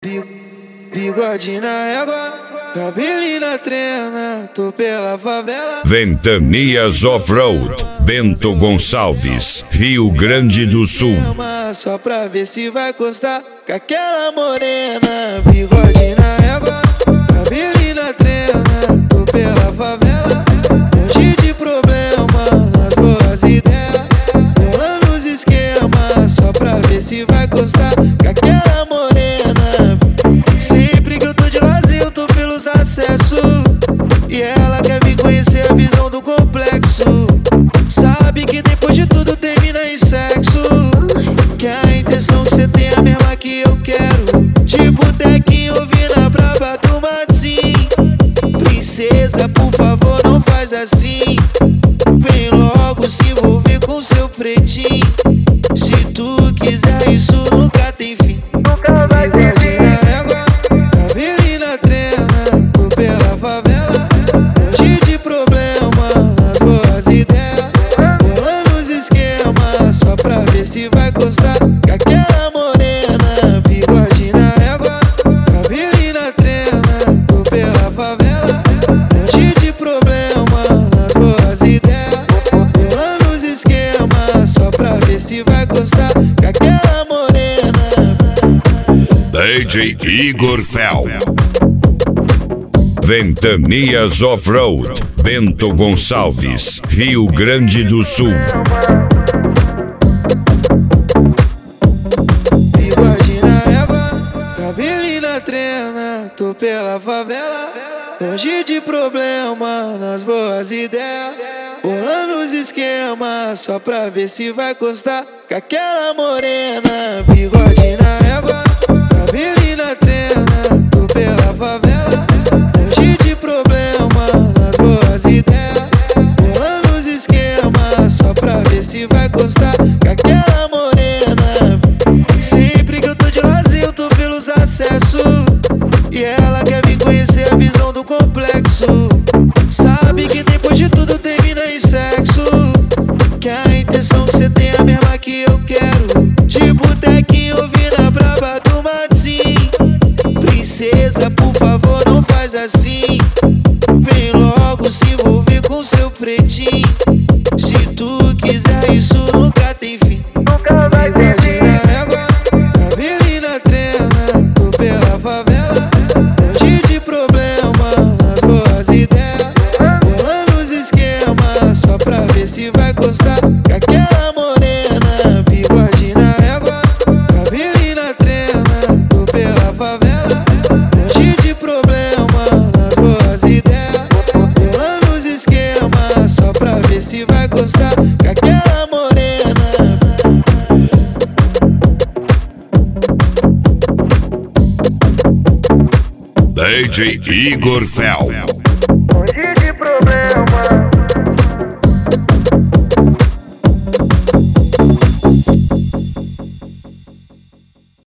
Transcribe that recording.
Bigode na égua, cabelinho na trena, tô pela favela. Ventanias Off-Road, Bento Gonçalves, Rio Grande do Sul. Só pra ver se vai constar com aquela morena. Bigode na égua, cabelinho na trena, tô pela favela. Longe de problema, nas boas ideias, rolando os esquemas, só pra ver se vai constar com aquela morena. Sempre que eu tô de lazer, eu tô pelos acessos, e ela quer me conhecer a visão do complexo. Sabe que depois de tudo termina em sexo, que a intenção que cê tem é a mesma que eu quero. De botequinho ouvindo a braba do Massim. Princesa, por favor, não faz assim. Vem logo se envolver com seu pretinho. Se tu quiser, isso nunca tem fim. Nunca vai ter fim. Se vai constar com aquela morena. Bigode na égua, cabelinho na trena, tô pela favela. Longe de problema, nas boas ideias, rolando os esquemas, só pra ver se vai constar com aquela morena. DJ Igor Fel. Ventanias Off-Road, Bento Gonçalves, Rio Grande do Sul. Trena, tô pela favela, longe de problema, nas boas ideias, bolando os esquemas, só pra ver se vai constar com aquela morena. Bigode na égua, cabelinho na trena, tô pela favela, longe de problema, nas boas ideias, bolando os esquemas, só pra ver se vai constar com aquela morena. Sempre que eu tô de lazer, eu tô pelos acessos, e ela quer me conhecer a visão do complexo. Sabe que depois de tudo termina em sexo, que a intenção que cê tem é a mesma que eu quero. De botequinho ouvindo a braba do Massim. Princesa, por favor, não faz assim. Vem logo se envolver com seu pretinho. Se tu quiser, isso nunca tem fim. Nunca vai ter fim. Se vai constar com aquela morena. Bigode na égua, cabelinho na trena, tô pela favela. Longe de problema, nas boas ideias, rolando os esquemas, só pra ver se vai constar com aquela morena. DJ Igor Fel.